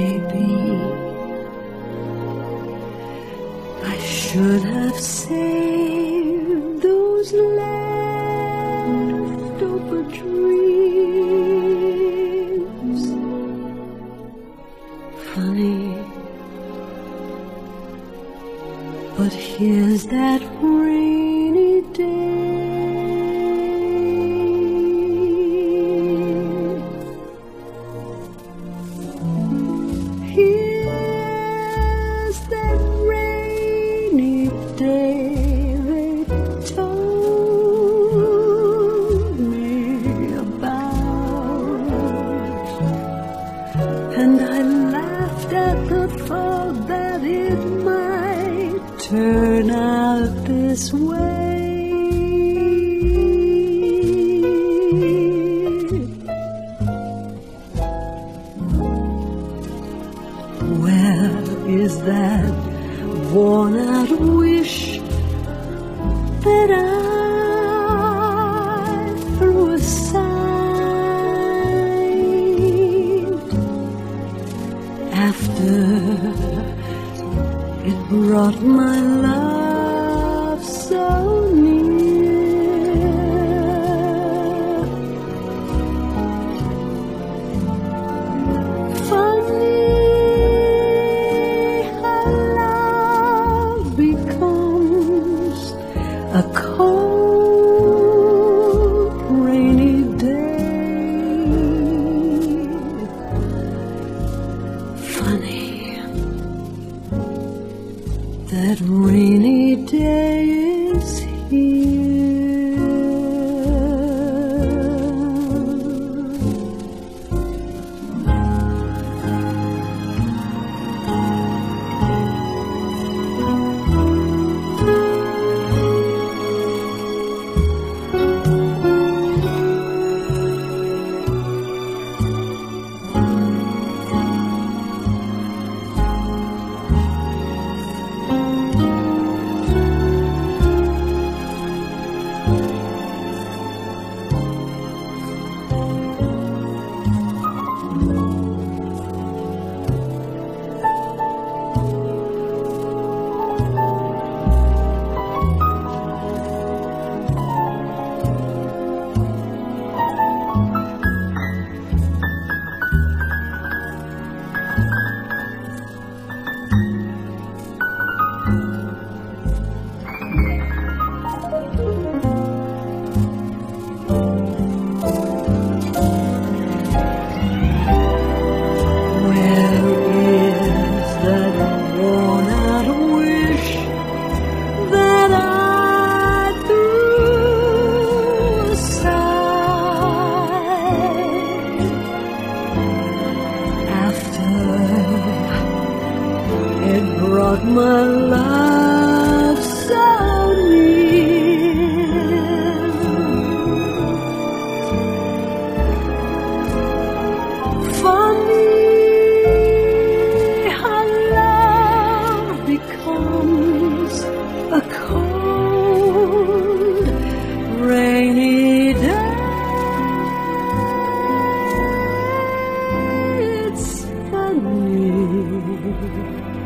maybe I should have saved those leftover dreams. Funny, but here's that rainy day. Here's that rainy day they told me about, and I laughed at the thought that it might turn out this way. Where is that worn-out wish that I threw aside after it brought my love so near? Funny how love becomes a cold, rainy day. Funny, that rainy day is here. It brought my love so near. Funny how love becomes a cold, rainy day. It's funny